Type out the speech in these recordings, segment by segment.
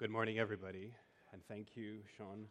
Good morning, everybody, and thank you, Sean.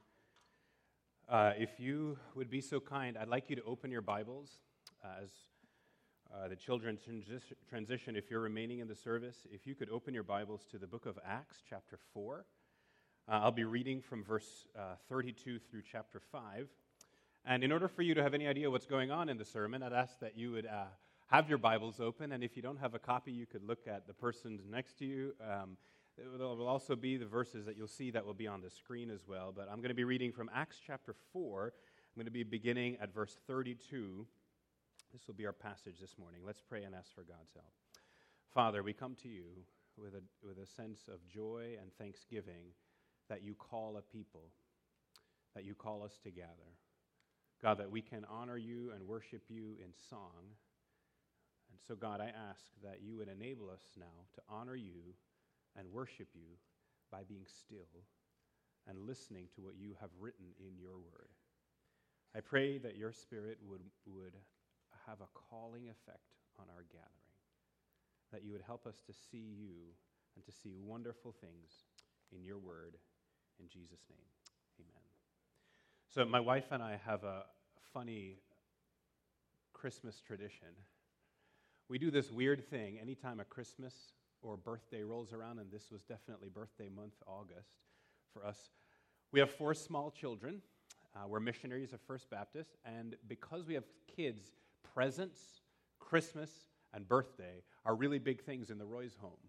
If you would be so kind, I'd like you to open your Bibles as the children transition. If you're remaining in the service, if you could open your Bibles to the book of Acts, chapter 4. I'll be reading from verse 32 through chapter 5. And in order for you to have any idea what's going on in the sermon, I'd ask that you would have your Bibles open, and if you don't have a copy, you could look at the person next to you. There will also be the verses that you'll see that will be on the screen as well. But I'm going to be reading from Acts chapter 4. I'm going to be beginning at verse 32. This will be our passage this morning. Let's pray and ask for God's help. Father, we come to you with a sense of joy and thanksgiving that you call a people, that you call us to gather. God, that we can honor you and worship you in song. And so, God, I ask that you would enable us now to honor you and worship you by being still and listening to what you have written in your word. I pray that your Spirit would have a calling effect on our gathering, that you would help us to see you and to see wonderful things in your word. In Jesus' name, amen. So my wife and I have a funny Christmas tradition. We do this weird thing anytime a Christmas or birthday rolls around, and this was definitely birthday month, August, for us. We have 4 small children. We're missionaries of First Baptist, and because we have kids, presents, Christmas, and birthday are really big things in the Roy's home.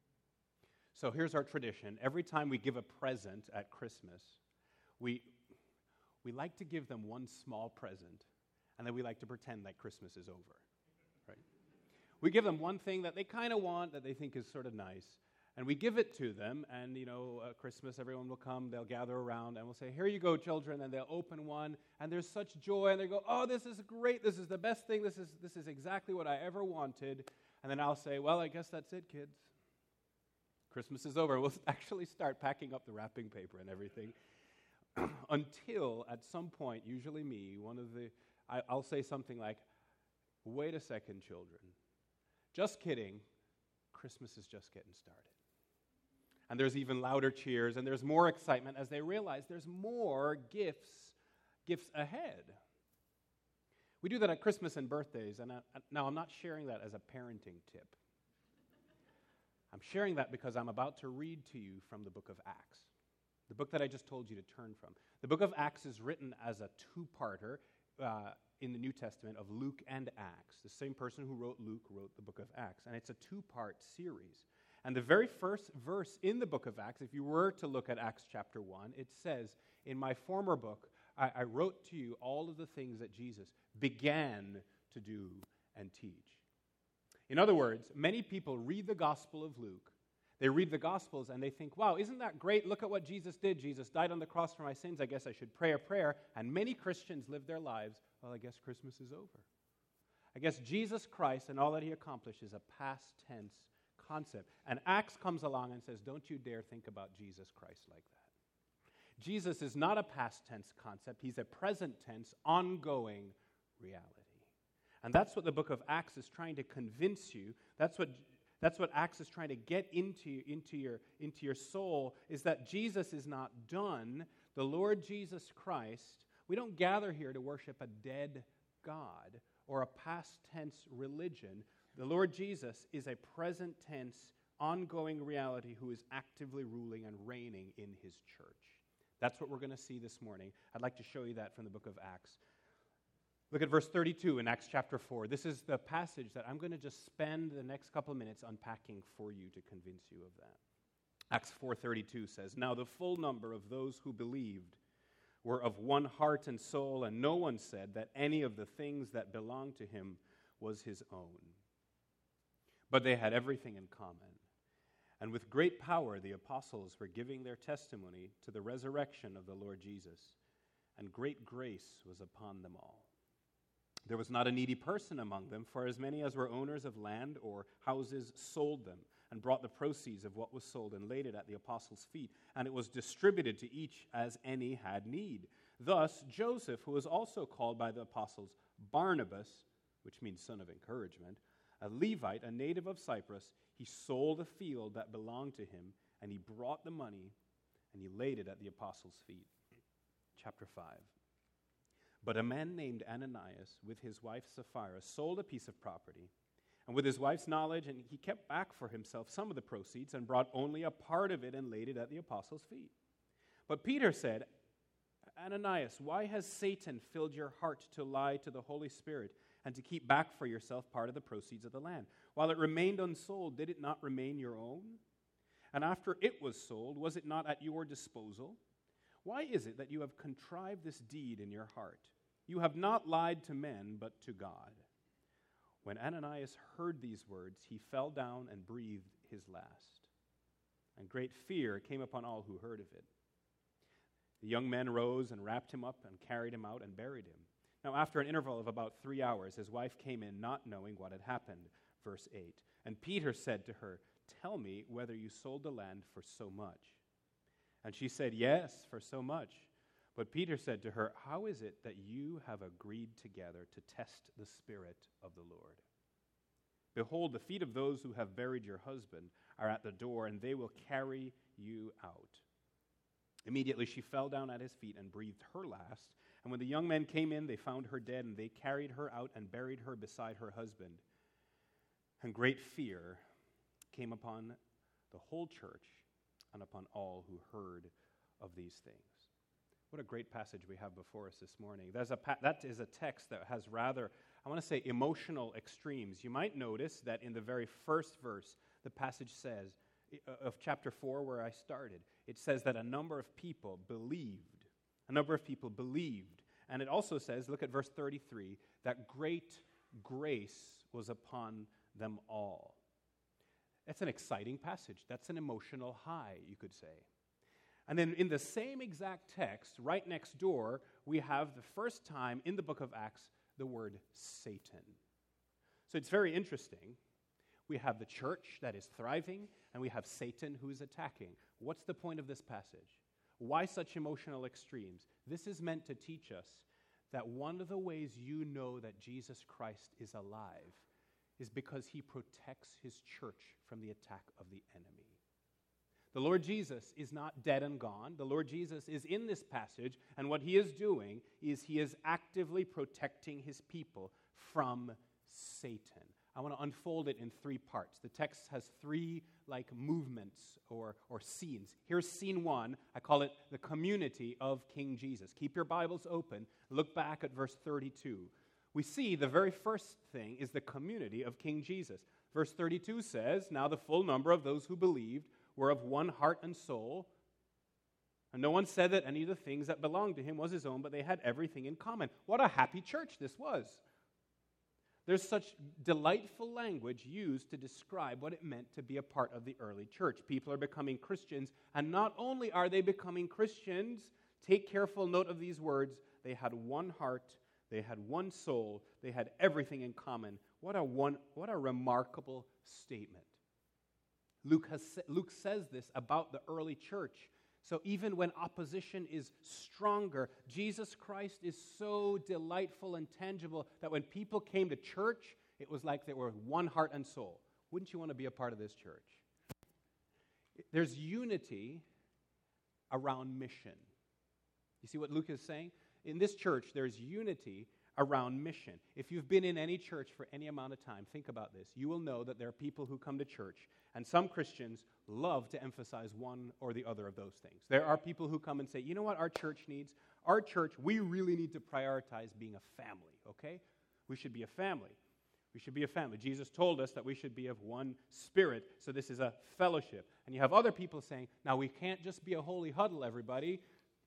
So here's our tradition. Every time we give a present at Christmas, we like to give them one small present, and then we like to pretend that Christmas is over, right? We give them one thing that they kind of want, that they think is sort of nice, and we give it to them, and, Christmas, everyone will come, they'll gather around, and we'll say, here you go, children, and they'll open one, and there's such joy, and they go, oh, this is great, this is the best thing, this is exactly what I ever wanted, and then I'll say, well, I guess that's it, kids. Christmas is over. We'll actually start packing up the wrapping paper and everything, until at some point, usually me, I'll say something like, wait a second, children. Just kidding, Christmas is just getting started. And there's even louder cheers, and there's more excitement as they realize there's more gifts ahead. We do that at Christmas and birthdays, and now I'm not sharing that as a parenting tip. I'm sharing that because I'm about to read to you from the book of Acts, the book that I just told you to turn from. The book of Acts is written as a two-parter in the New Testament of Luke and Acts. The same person who wrote Luke wrote the book of Acts, and it's a two-part series. And the very first verse in the book of Acts, if you were to look at Acts chapter 1, it says, in my former book, I wrote to you all of the things that Jesus began to do and teach. In other words, many people read the Gospel of Luke. They read the Gospels and they think, wow, isn't that great? Look at what Jesus did. Jesus died on the cross for my sins. I guess I should pray a prayer. And many Christians live their lives, well, I guess Christmas is over. I guess Jesus Christ and all that he accomplished is a past tense concept. And Acts comes along and says, don't you dare think about Jesus Christ like that. Jesus is not a past tense concept. He's a present tense, ongoing reality. And that's what the book of Acts is trying to convince you. That's what Acts is trying to get into your soul, is that Jesus is not done. The Lord Jesus Christ, we don't gather here to worship a dead God or a past tense religion. The Lord Jesus is a present tense, ongoing reality who is actively ruling and reigning in his church. That's what we're going to see this morning. I'd like to show you that from the book of Acts. Look at verse 32 in Acts chapter 4. This is the passage that I'm going to just spend the next couple of minutes unpacking for you to convince you of that. Acts 4:32 says, now the full number of those who believed were of one heart and soul, and no one said that any of the things that belonged to him was his own. But they had everything in common. And with great power the apostles were giving their testimony to the resurrection of the Lord Jesus, and great grace was upon them all. There was not a needy person among them, for as many as were owners of land or houses sold them and brought the proceeds of what was sold and laid it at the apostles' feet, and it was distributed to each as any had need. Thus Joseph, who was also called by the apostles Barnabas, which means son of encouragement, a Levite, a native of Cyprus, he sold a field that belonged to him, and he brought the money and he laid it at the apostles' feet. Chapter 5. But a man named Ananias, with his wife Sapphira, sold a piece of property, and with his wife's knowledge, and he kept back for himself some of the proceeds and brought only a part of it and laid it at the apostles' feet. But Peter said, Ananias, why has Satan filled your heart to lie to the Holy Spirit and to keep back for yourself part of the proceeds of the land? While it remained unsold, did it not remain your own? And after it was sold, was it not at your disposal? Why is it that you have contrived this deed in your heart? You have not lied to men, but to God. When Ananias heard these words, he fell down and breathed his last. And great fear came upon all who heard of it. The young men rose and wrapped him up and carried him out and buried him. Now, after an interval of about 3 hours, his wife came in, not knowing what had happened. Verse 8. And Peter said to her, tell me whether you sold the land for so much. And she said, yes, for so much. But Peter said to her, how is it that you have agreed together to test the Spirit of the Lord? Behold, the feet of those who have buried your husband are at the door, and they will carry you out. Immediately she fell down at his feet and breathed her last. And when the young men came in, they found her dead, and they carried her out and buried her beside her husband. And great fear came upon the whole church and upon all who heard of these things. What a great passage we have before us this morning. That is a text that has rather, I want to say, emotional extremes. You might notice that in the very first verse, the passage says, of chapter 4 where I started, it says that a number of people believed. A number of people believed. And it also says, look at verse 33, that great grace was upon them all. That's an exciting passage. That's an emotional high, you could say. And then in the same exact text, right next door, we have the first time in the book of Acts the word Satan. So it's very interesting. We have the church that is thriving, and we have Satan who is attacking. What's the point of this passage? Why such emotional extremes? This is meant to teach us that one of the ways you know that Jesus Christ is alive is because he protects his church from the attack of the enemy. The Lord Jesus is not dead and gone. The Lord Jesus is in this passage, and what he is doing is he is actively protecting his people from Satan. I want to unfold it in 3 parts. The text has 3 movements or scenes. Here's scene 1. I call it the community of King Jesus. Keep your Bibles open. Look back at verse 32. We see the very first thing is the community of King Jesus. Verse 32 says, now the full number of those who believed were of one heart and soul, and no one said that any of the things that belonged to him was his own, but they had everything in common. What a happy church this was. There's such delightful language used to describe what it meant to be a part of the early church. People are becoming Christians, and not only are they becoming Christians, take careful note of these words, they had one heart, they had one soul, they had everything in common. What a remarkable statement. Luke says this about the early church. So even when opposition is stronger, Jesus Christ is so delightful and tangible that when people came to church, it was like they were one heart and soul. Wouldn't you want to be a part of this church? There's unity around mission. You see what Luke is saying? In this church, there's unity around mission. If you've been in any church for any amount of time, think about this. You will know that there are people who come to church, and some Christians love to emphasize one or the other of those things. There are people who come and say, you know what our church needs? Our church, we really need to prioritize being a family, okay? We should be a family. We should be a family. Jesus told us that we should be of one spirit, so this is a fellowship. And you have other people saying, now we can't just be a holy huddle, everybody.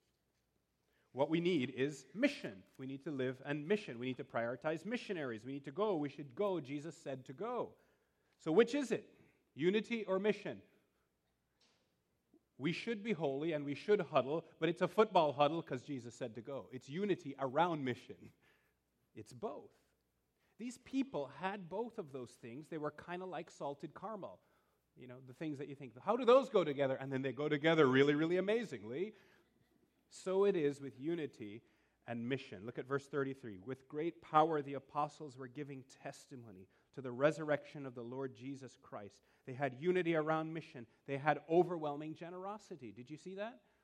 What we need is mission. We need to live and mission. We need to prioritize missionaries. We need to go. We should go. Jesus said to go. So which is it? Unity or mission? We should be holy and we should huddle, but it's a football huddle because Jesus said to go. It's unity around mission. It's both. These people had both of those things. They were kind of like salted caramel. You know, the things that you think, how do those go together? And then they go together really, really amazingly. So it is with unity and mission. Look at verse 33. With great power the apostles were giving testimony to the resurrection of the Lord Jesus Christ. They had unity around mission. They had overwhelming generosity. Did you see that?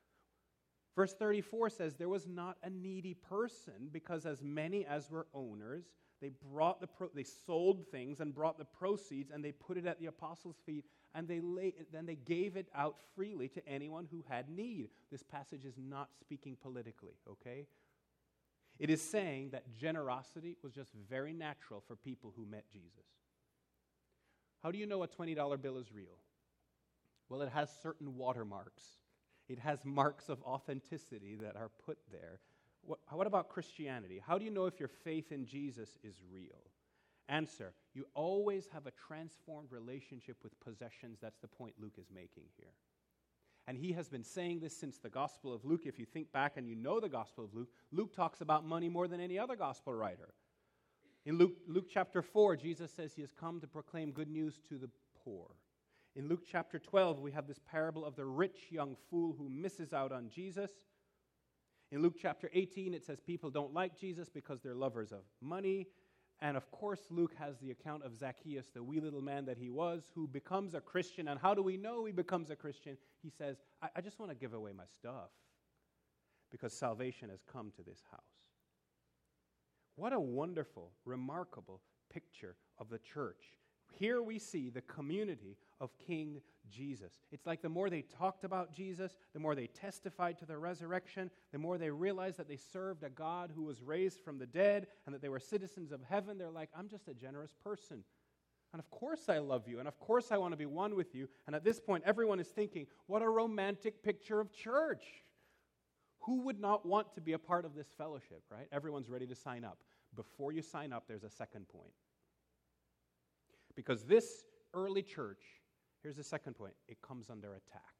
Verse 34 says, there was not a needy person, because as many as were owners, they they sold things and brought the proceeds, and they put it at the apostles' feet, and then they gave it out freely to anyone who had need. This passage is not speaking politically, okay? It is saying that generosity was just very natural for people who met Jesus. How do you know a $20 bill is real? Well, it has certain watermarks. It has marks of authenticity that are put there. What about Christianity? How do you know if your faith in Jesus is real? Answer, you always have a transformed relationship with possessions. That's the point Luke is making here. And he has been saying this since the Gospel of Luke. If you think back and you know the Gospel of Luke, Luke talks about money more than any other Gospel writer. In Luke chapter 4, Jesus says he has come to proclaim good news to the poor. In Luke chapter 12, we have this parable of the rich young fool who misses out on Jesus. In Luke chapter 18, it says people don't like Jesus because they're lovers of money. And of course, Luke has the account of Zacchaeus, the wee little man that he was, who becomes a Christian. And how do we know he becomes a Christian? He says, I just want to give away my stuff because salvation has come to this house. What a wonderful, remarkable picture of the church. Here we see the community of King Jesus. It's like the more they talked about Jesus, the more they testified to the resurrection, the more they realized that they served a God who was raised from the dead and that they were citizens of heaven. They're like, I'm just a generous person. And of course I love you, and of course I want to be one with you. And at this point, everyone is thinking, what a romantic picture of church. Who would not want to be a part of this fellowship, right? Everyone's ready to sign up. Before you sign up, there's a second point. Because this early church, here's the second point, it comes under attack.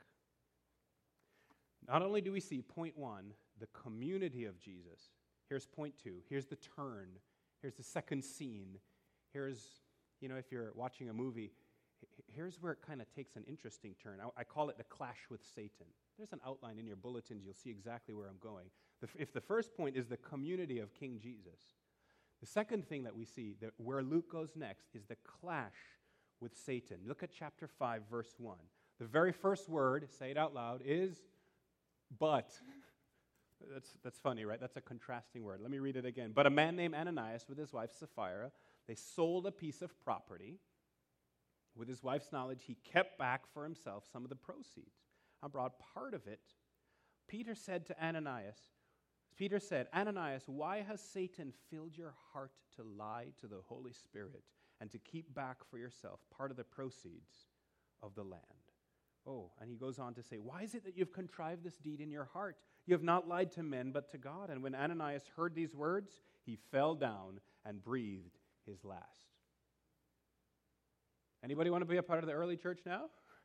Not only do we see, point one, the community of Jesus. Here's point two. Here's the turn. Here's the second scene. Here's, if you're watching a movie, here's where it kind of takes an interesting turn. I call it the clash with Satan. There's an outline in your bulletins. You'll see exactly where I'm going. If the first point is the community of King Jesus, the second thing that we see, that where Luke goes next, is the clash with Satan. Look at chapter 5, verse 1. The very first word, say it out loud, is but. That's funny, right? That's a contrasting word. Let me read it again. But a man named Ananias with his wife Sapphira, they sold a piece of property. With his wife's knowledge, he kept back for himself some of the proceeds and brought part of it. Peter said, Ananias, why has Satan filled your heart to lie to the Holy Spirit and to keep back for yourself part of the proceeds of the land? Oh, and he goes on to say, why is it that you've contrived this deed in your heart? You have not lied to men, but to God. And when Ananias heard these words, he fell down and breathed his last. Anybody want to be a part of the early church now?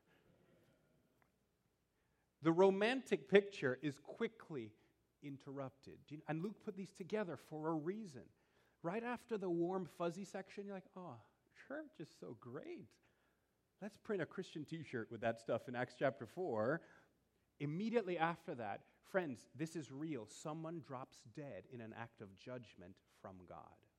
The romantic picture is quickly interrupted. And Luke put these together for a reason. Right after the warm, fuzzy section, you're like, oh, church is so great. Let's print a Christian t-shirt with that stuff in Acts chapter 4. Immediately after that, friends, this is real. Someone drops dead in an act of judgment from God.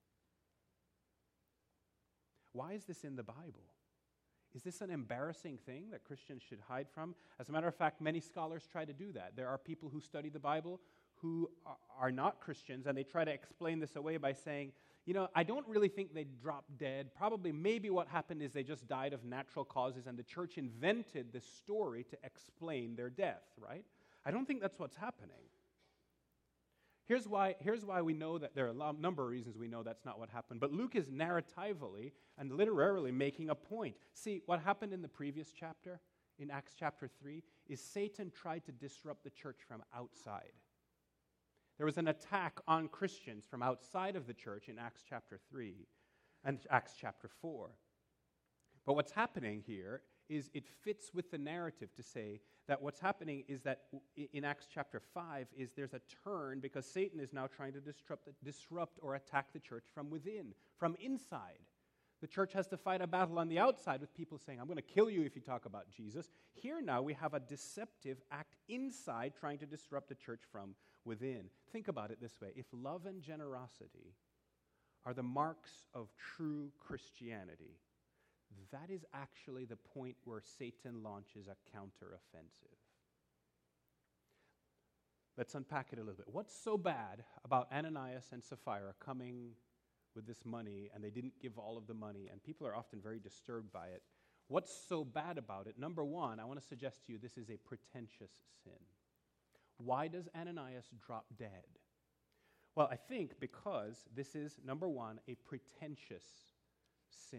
Why is this in the Bible? Is this an embarrassing thing that Christians should hide from? As a matter of fact, many scholars try to do that. There are people who study the Bible who are not Christians, and they try to explain this away by saying, I don't really think they dropped dead. Maybe what happened is they just died of natural causes, and the church invented this story to explain their death, right? I don't think that's what's happening. Here's why we know that there are a number of reasons we know that's not what happened. But Luke is narratively and literarily making a point. See, what happened in the previous chapter, in Acts chapter 3, is Satan tried to disrupt the church from outside. There was an attack on Christians from outside of the church in Acts chapter 3 and Acts chapter 4. But what's happening here is it fits with the narrative to say that what's happening is that in Acts chapter 5 is there's a turn because Satan is now trying to disrupt or attack the church from within, from inside. The church has to fight a battle on the outside with people saying, I'm going to kill you if you talk about Jesus. Here now we have a deceptive act inside trying to disrupt the church from within. Think about it this way. If love and generosity are the marks of true Christianity, that is actually the point where Satan launches a counteroffensive. Let's unpack it a little bit. What's so bad about Ananias and Sapphira coming with this money, and they didn't give all of the money, and people are often very disturbed by it? What's so bad about it? Number one, I want to suggest to you this is a pretentious sin. Why does Ananias drop dead? Well, I think because this is, number one, a pretentious sin.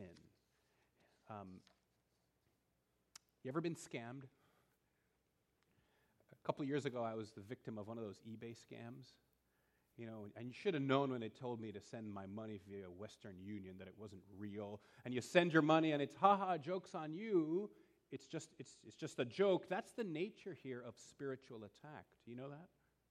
You ever been scammed? A couple of years ago, I was the victim of one of those eBay scams. You know, and you should have known when they told me to send my money via Western Union that it wasn't real. And you send your money and it's, joke's on you. It's just a joke. That's the nature here of spiritual attack. Do you know that?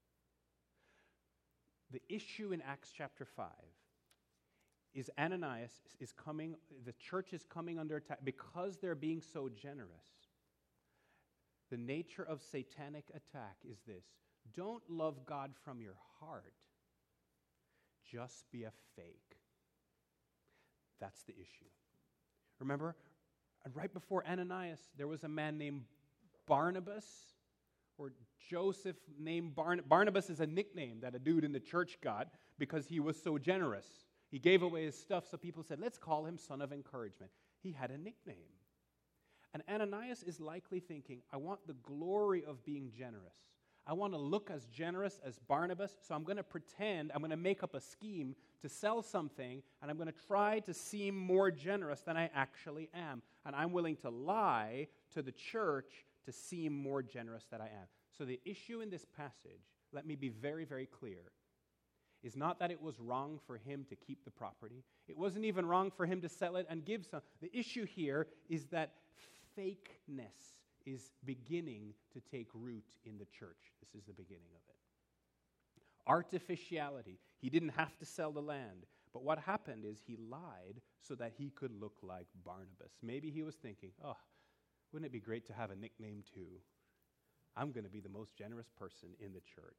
The issue in Acts chapter 5 is Ananias is coming, the church is coming under attack because they're being so generous. The nature of satanic attack is this: don't love God from your heart, just be a fake. That's the issue. Remember, right before Ananias, there was a man named Barnabas, or Joseph named Barnabas is a nickname that a dude in the church got because he was so generous. He gave away his stuff, so people said, let's call him son of encouragement. He had a nickname. And Ananias is likely thinking, I want the glory of being generous. I want to look as generous as Barnabas, so I'm going to pretend, I'm going to make up a scheme to sell something, and I'm going to try to seem more generous than I actually am. And I'm willing to lie to the church to seem more generous than I am. So the issue in this passage, let me be very, very clear, is not that it was wrong for him to keep the property. It wasn't even wrong for him to sell it and give some. The issue here is that fakeness is beginning to take root in the church. This is the beginning of it. Artificiality. He didn't have to sell the land. But what happened is he lied so that he could look like Barnabas. Maybe he was thinking, wouldn't it be great to have a nickname too? I'm going to be the most generous person in the church.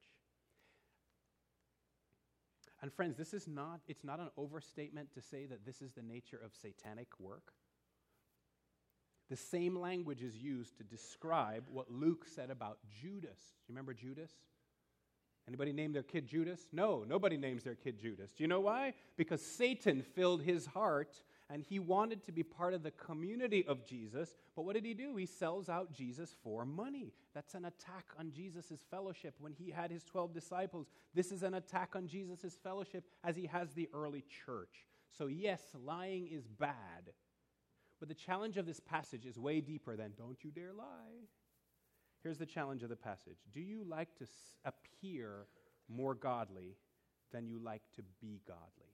And friends, it's not an overstatement to say that this is the nature of satanic work. The same language is used to describe what Luke said about Judas. Do you remember Judas? Anybody name their kid Judas? No, nobody names their kid Judas. Do you know why? Because Satan filled his heart and he wanted to be part of the community of Jesus. But what did he do? He sells out Jesus for money. That's an attack on Jesus' fellowship when he had his 12 disciples. This is an attack on Jesus' fellowship as he has the early church. So yes, lying is bad. But the challenge of this passage is way deeper than don't you dare lie. Here's the challenge of the passage. Do you like to appear more godly than you like to be godly?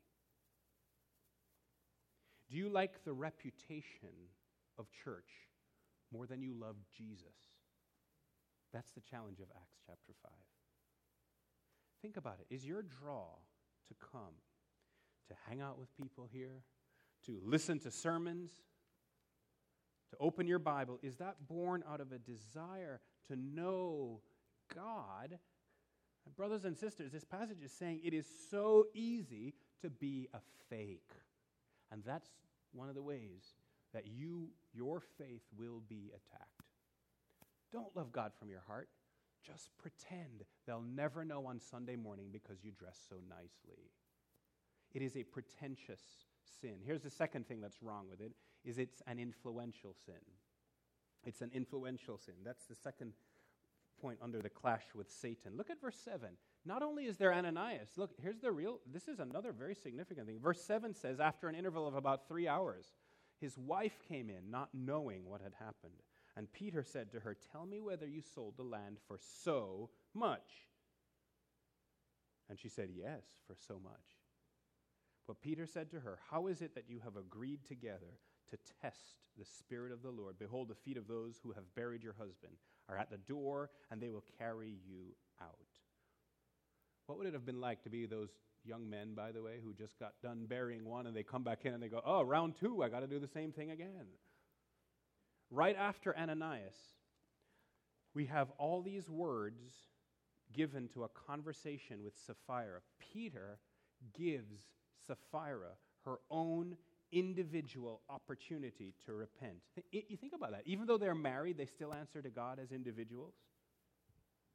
Do you like the reputation of church more than you love Jesus? That's the challenge of Acts chapter 5. Think about it. Is your draw to come, to hang out with people here, to listen to sermons, to open your Bible, is that born out of a desire to know God? And brothers and sisters, this passage is saying it is so easy to be a fake. And that's one of the ways that your faith will be attacked. Don't love God from your heart. Just pretend they'll never know on Sunday morning because you dress so nicely. It is a pretentious sin. Here's the second thing that's wrong with it, is it's an influential sin. It's an influential sin. That's the second point under the clash with Satan. Look at verse 7. Not only is there Ananias, look, this is another very significant thing. Verse 7 says, after an interval of about 3 hours, his wife came in, not knowing what had happened. And Peter said to her, tell me whether you sold the land for so much. And she said, yes, for so much. But Peter said to her, how is it that you have agreed together to test the Spirit of the Lord? Behold, the feet of those who have buried your husband are at the door, and they will carry you out. What would it have been like to be those young men, by the way, who just got done burying one, and they come back in and they go, oh, round two, I got to do the same thing again. Right after Ananias, we have all these words given to a conversation with Sapphira. Peter gives Sapphira her own individual opportunity to repent. You think about that. Even though they're married, they still answer to God as individuals.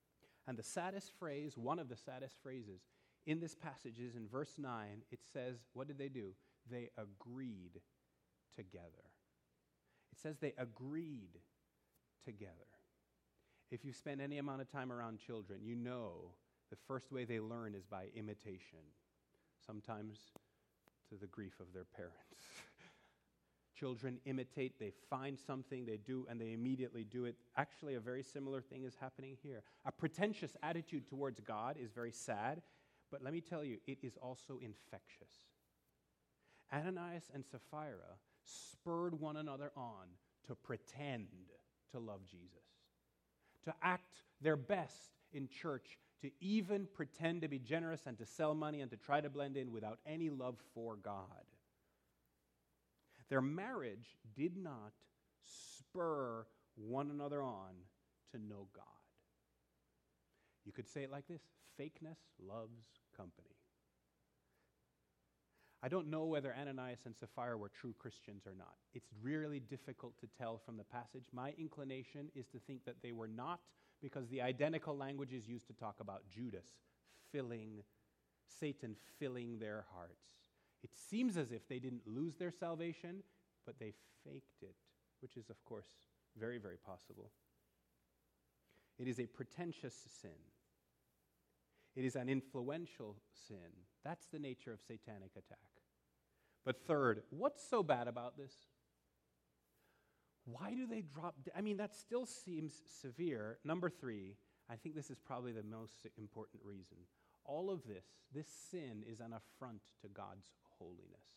And the saddest phrase, one of the saddest phrases in this passage is in verse 9. It says, what did they do? They agreed together. It says they agreed together. If you spend any amount of time around children, you know the first way they learn is by imitation, sometimes to the grief of their parents. Children imitate, they find something, they do, and they immediately do it. Actually, a very similar thing is happening here. A pretentious attitude towards God is very sad, but let me tell you, it is also infectious. Ananias and Sapphira spurred one another on to pretend to love Jesus, to act their best in church, to even pretend to be generous and to sell money and to try to blend in without any love for God. Their marriage did not spur one another on to know God. You could say it like this: fakeness loves company. I don't know whether Ananias and Sapphira were true Christians or not. It's really difficult to tell from the passage. My inclination is to think that they were not, because the identical language is used to talk about Judas Satan filling their hearts. It seems as if they didn't lose their salvation, but they faked it, which is, of course, very, very possible. It is a pretentious sin. It is an influential sin. That's the nature of satanic attack. But third, what's so bad about this? Why do they drop? That still seems severe. Number 3, I think this is probably the most important reason. All of this sin is an affront to God's holiness.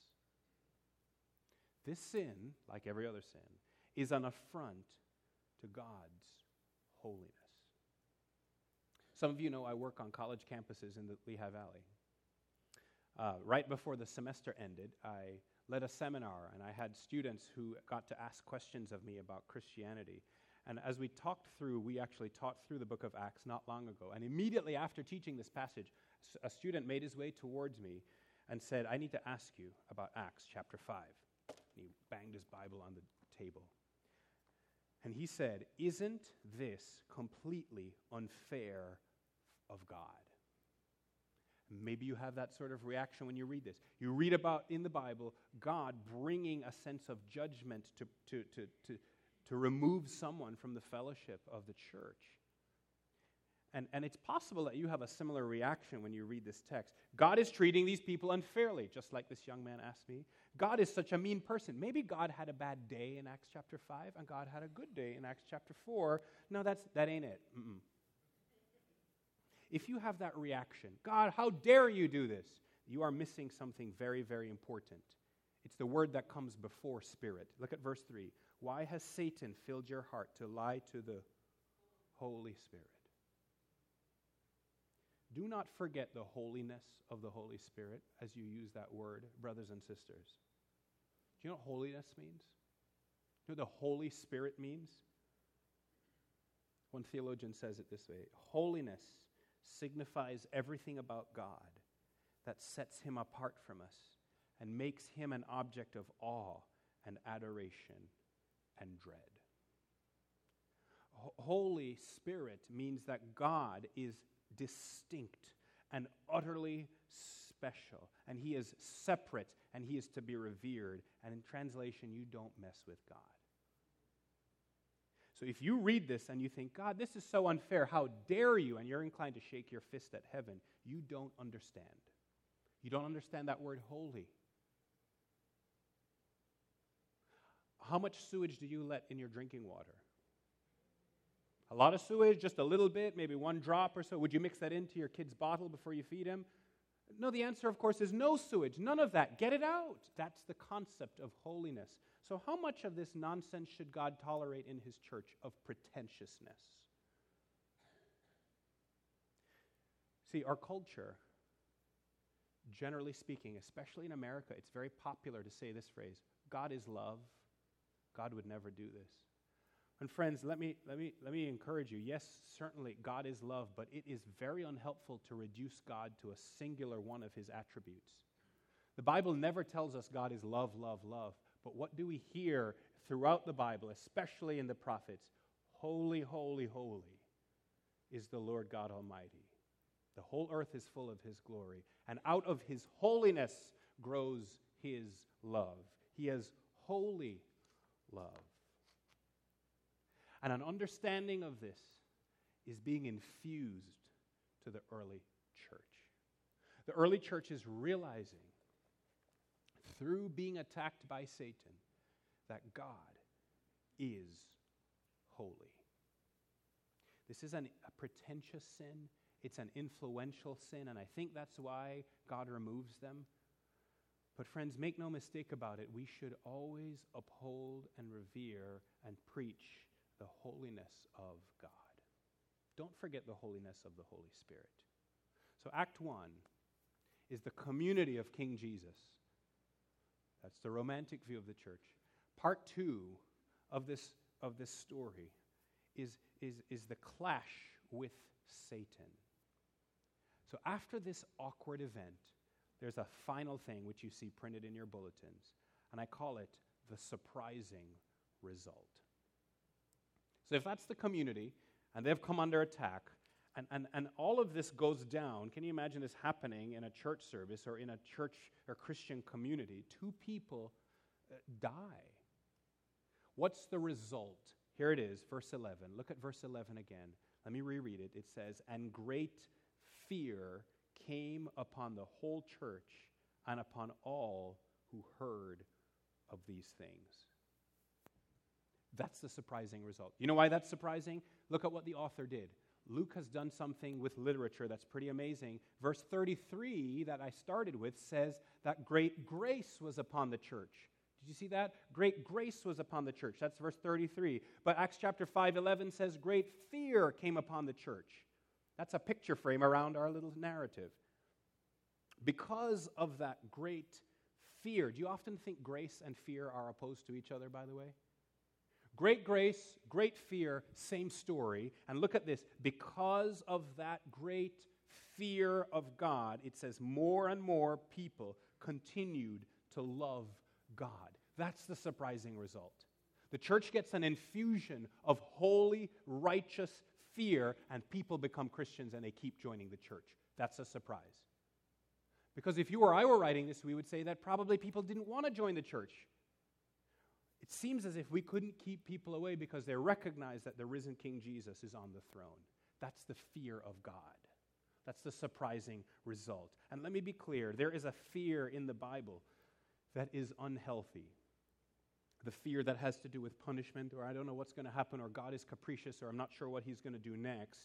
This sin, like every other sin, is an affront to God's holiness. Some of you know I work on college campuses in the Lehigh Valley. Right before the semester ended, I led a seminar, and I had students who got to ask questions of me about Christianity. And as we actually taught through the book of Acts not long ago. And immediately after teaching this passage, a student made his way towards me and said, I need to ask you about Acts chapter 5. And he banged his Bible on the table. And he said, isn't this completely unfair of God? Maybe you have that sort of reaction when you read this. You read about in the Bible God bringing a sense of judgment to remove someone from the fellowship of the church. And it's possible that you have a similar reaction when you read this text. God is treating these people unfairly, just like this young man asked me. God is such a mean person. Maybe God had a bad day in Acts chapter 5, and God had a good day in Acts chapter 4. No, that ain't it. Mm-mm. If you have that reaction, God, how dare you do this? You are missing something very, very important. It's the word that comes before spirit. Look at verse 3. Why has Satan filled your heart to lie to the Holy Spirit? Do not forget the holiness of the Holy Spirit as you use that word, brothers and sisters. Do you know what holiness means? Do you know what the Holy Spirit means? One theologian says it this way: holiness signifies everything about God that sets him apart from us and makes him an object of awe and adoration and dread. Holy Spirit means that God is distinct and utterly special, and he is separate, and he is to be revered. And in translation, you don't mess with God. So if you read this and you think, God, this is so unfair, how dare you, and you're inclined to shake your fist at heaven, you don't understand. You don't understand that word holy. How much sewage do you let in your drinking water? A lot of sewage, just a little bit, maybe one drop or so. Would you mix that into your kid's bottle before you feed him? No, the answer, of course, is no sewage. None of that. Get it out. That's the concept of holiness. So how much of this nonsense should God tolerate in his church of pretentiousness? See, our culture, generally speaking, especially in America, it's very popular to say this phrase: God is love. God would never do this. And friends, let me encourage you. Yes, certainly God is love, but it is very unhelpful to reduce God to a singular one of his attributes. The Bible never tells us God is love, love, love. But what do we hear throughout the Bible, especially in the prophets? Holy, holy, holy is the Lord God Almighty. The whole earth is full of his glory, and out of his holiness grows his love. He is holy love. And an understanding of this is being infused to the early church. The early church is realizing, through being attacked by Satan, that God is holy. This is a pretentious sin. It's an influential sin, and I think that's why God removes them. But friends, make no mistake about it, we should always uphold and revere and preach the holiness of God. Don't forget the holiness of the Holy Spirit. So Act 1 is the community of King Jesus. That's the romantic view of the church. Part 2 of this story is the clash with Satan. So after this awkward event, there's a final thing which you see printed in your bulletins, and I call it the surprising result. So if that's the community, and they've come under attack, and all of this goes down, can you imagine this happening in a church service or in a church or Christian community? 2 people die. What's the result? Here it is, verse 11. Look at verse 11 again. Let me reread it. It says, "And great fear came upon the whole church and upon all who heard of these things." That's the surprising result. You know why that's surprising? Look at what the author did. Luke has done something with literature that's pretty amazing. Verse 33 that I started with says that great grace was upon the church. Did you see that? Great grace was upon the church. That's verse 33. But Acts chapter 5:11 says great fear came upon the church. That's a picture frame around our little narrative. Because of that great fear, do you often think grace and fear are opposed to each other, by the way? Great grace, great fear, same story. And look at this. Because of that great fear of God, it says more and more people continued to love God. That's the surprising result. The church gets an infusion of holy, righteous fear, and people become Christians and they keep joining the church. That's a surprise. Because if you or I were writing this, we would say that probably people didn't want to join the church. It seems as if we couldn't keep people away because they recognize that the risen King Jesus is on the throne. That's the fear of God. That's the surprising result. And let me be clear, there is a fear in the Bible that is unhealthy. The fear that has to do with punishment, or I don't know what's going to happen, or God is capricious, or I'm not sure what he's going to do next.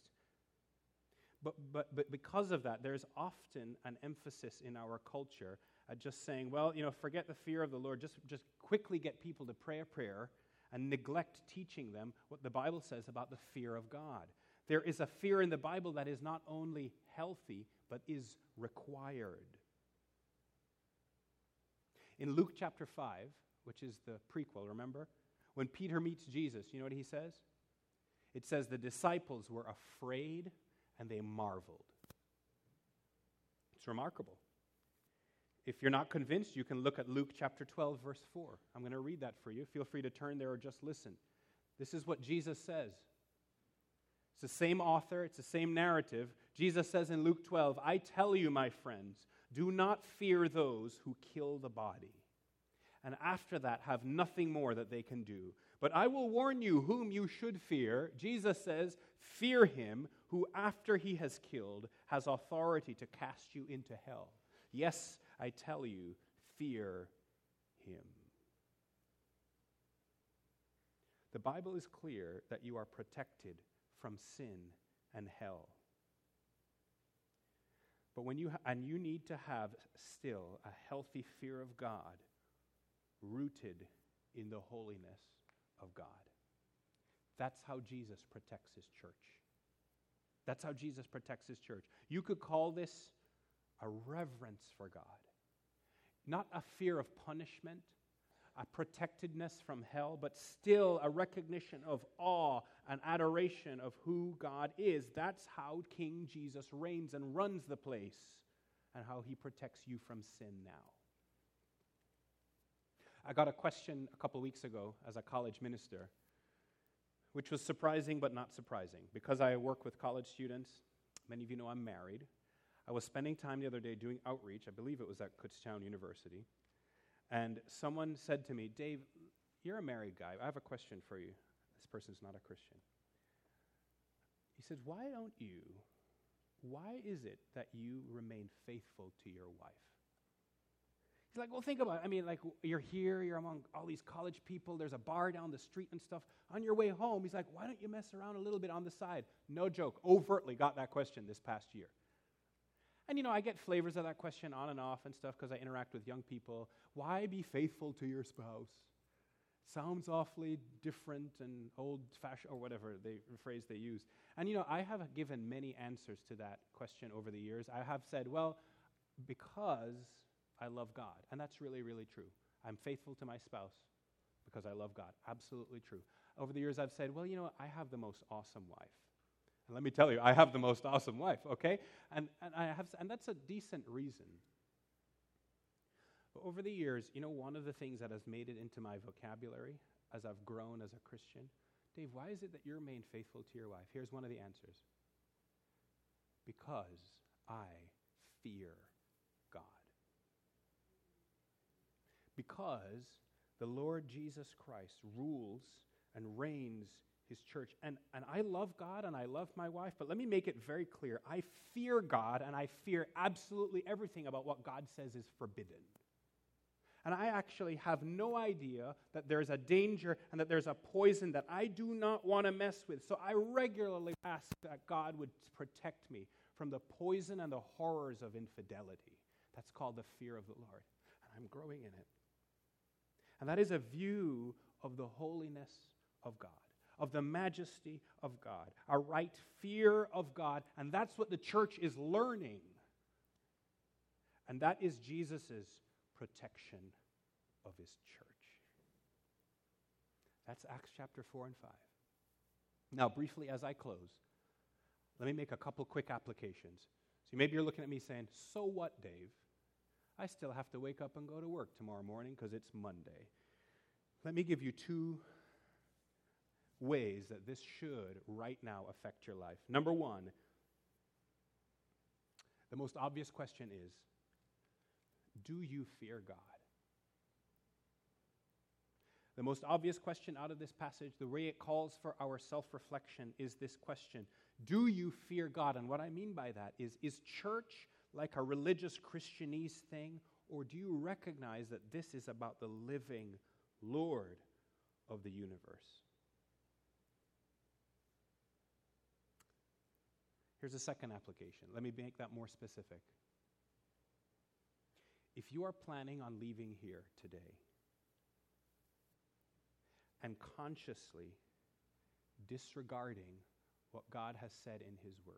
But because of that, there's often an emphasis in our culture at just saying, well, forget the fear of the Lord. Just quickly get people to pray a prayer and neglect teaching them what the Bible says about the fear of God. There is a fear in the Bible that is not only healthy, but is required. In Luke chapter 5, which is the prequel, remember? When Peter meets Jesus, you know what he says? It says the disciples were afraid and they marveled. It's remarkable. If you're not convinced, you can look at Luke chapter 12, verse 4. I'm going to read that for you. Feel free to turn there or just listen. This is what Jesus says. It's the same author, it's the same narrative. Jesus says in Luke 12, "I tell you, my friends, do not fear those who kill the body, and after that have nothing more that they can do. But I will warn you whom you should fear." Jesus says, "Fear him who after he has killed has authority to cast you into hell. Yes, I tell you, fear him." The Bible is clear that you are protected from sin and hell. But you need to have still a healthy fear of God rooted in the holiness of God. That's how Jesus protects his church. That's how Jesus protects his church. You could call this a reverence for God. Not a fear of punishment, a protectedness from hell, but still a recognition of awe and adoration of who God is. That's how King Jesus reigns and runs the place, and how he protects you from sin now. I got a question a couple weeks ago as a college minister. which was surprising but not surprising. Because I work with college students, many of you know I'm married. I was spending time the other day doing outreach. I believe it was at Kutztown University. And someone said to me, Dave, you're a married guy. I have a question for you. This person's not a Christian. He said, why is it that you remain faithful to your wife? He's like, well, think about it. I mean, like, you're here, you're among all these college people, there's a bar down the street and stuff. On your way home, he's like, why don't you mess around a little bit on the side? No joke, overtly got that question this past year. And, I get flavors of that question on and off and stuff because I interact with young people. Why be faithful to your spouse? Sounds awfully different and old-fashioned, or whatever the phrase they use. And, I have given many answers to that question over the years. I have said, well, because I love God. And that's really, really true. I'm faithful to my spouse because I love God. Absolutely true. Over the years, I've said, well, I have the most awesome wife. And let me tell you, I have the most awesome wife, okay? And that's a decent reason. But over the years, one of the things that has made it into my vocabulary as I've grown as a Christian, Dave, why is it that you remain faithful to your wife? Here's one of the answers. Because I fear God. Because the Lord Jesus Christ rules and reigns his church. And I love God and I love my wife, but let me make it very clear. I fear God and I fear absolutely everything about what God says is forbidden. And I actually have no idea that there's a danger and that there's a poison that I do not want to mess with. So I regularly ask that God would protect me from the poison and the horrors of infidelity. That's called the fear of the Lord. And I'm growing in it. And that is a view of the holiness of God, of the majesty of God, a right fear of God. And that's what the church is learning. And that is Jesus' protection of his church. That's Acts chapter 4 and 5. Now, briefly as I close, let me make a couple quick applications. So maybe you're looking at me saying, so what, Dave? I still have to wake up and go to work tomorrow morning because it's Monday. Let me give you two ways that this should right now affect your life. Number one, the most obvious question is, do you fear God? The most obvious question out of this passage, the way it calls for our self-reflection, is this question: do you fear God? And what I mean by that is church like a religious Christianese thing, or do you recognize that this is about the living Lord of the universe? Here's a second application. Let me make that more specific. If you are planning on leaving here today and consciously disregarding what God has said in his word,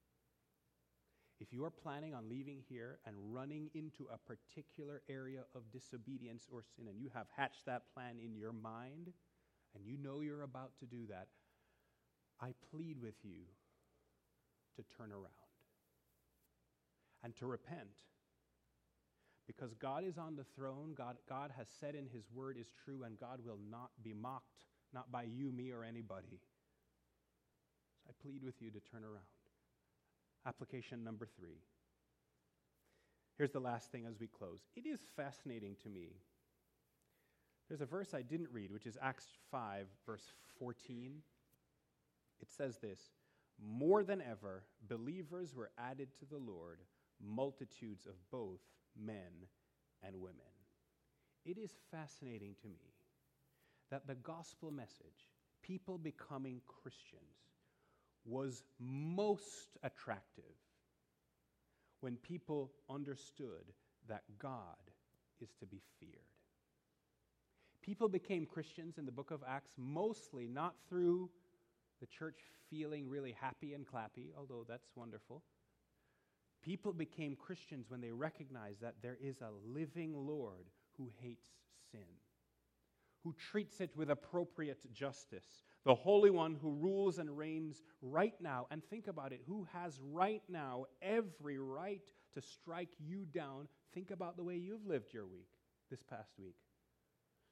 if you are planning on leaving here and running into a particular area of disobedience or sin, and you have hatched that plan in your mind, and you know you're about to do that, I plead with you to turn around and to repent. Because God is on the throne, God has said in his word is true, and God will not be mocked, not by you, me, or anybody. So I plead with you to turn around. Application number 3. Here's the last thing as we close. It is fascinating to me. There's a verse I didn't read, which is Acts 5, verse 14. It says this: more than ever, believers were added to the Lord, multitudes of both men and women. It is fascinating to me that the gospel message, people becoming Christians, was most attractive when people understood that God is to be feared. People became Christians in the book of Acts mostly not through the church feeling really happy and clappy, although that's wonderful. People became Christians when they recognized that there is a living Lord who hates sin, who treats it with appropriate justice, the Holy One who rules and reigns right now. And think about it, who has right now every right to strike you down. Think about the way you've lived your week, this past week.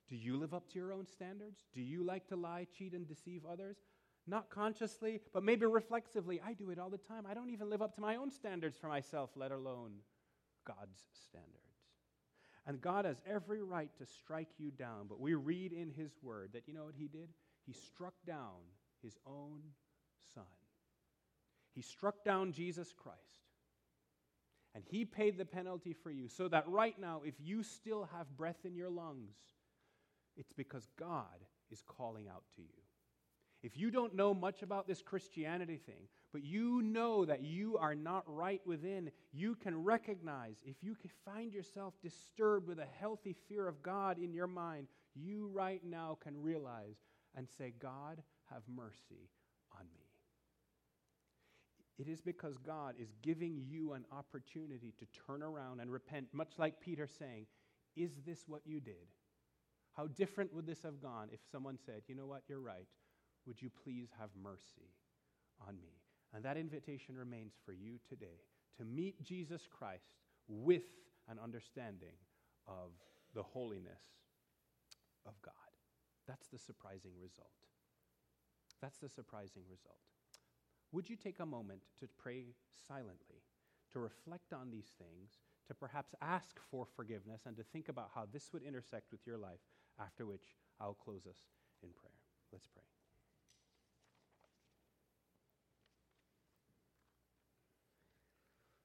Do you live up to your own standards? Do you like to lie, cheat, and deceive others? Not consciously, but maybe reflexively. I do it all the time. I don't even live up to my own standards for myself, let alone God's standards. And God has every right to strike you down, but we read in His Word that, you know what He did? He struck down His own Son. He struck down Jesus Christ. And He paid the penalty for you, so that right now, if you still have breath in your lungs, it's because God is calling out to you. If you don't know much about this Christianity thing, but you know that you are not right within, you can recognize, if you can find yourself disturbed with a healthy fear of God in your mind, you right now can realize and say, God, have mercy on me. It is because God is giving you an opportunity to turn around and repent, much like Peter saying, is this what you did? How different would this have gone if someone said, you know what, you're right. Would you please have mercy on me? And that invitation remains for you today, to meet Jesus Christ with an understanding of the holiness of God. That's the surprising result. That's the surprising result. Would you take a moment to pray silently, to reflect on these things, to perhaps ask for forgiveness, and to think about how this would intersect with your life, after which I'll close us in prayer. Let's pray.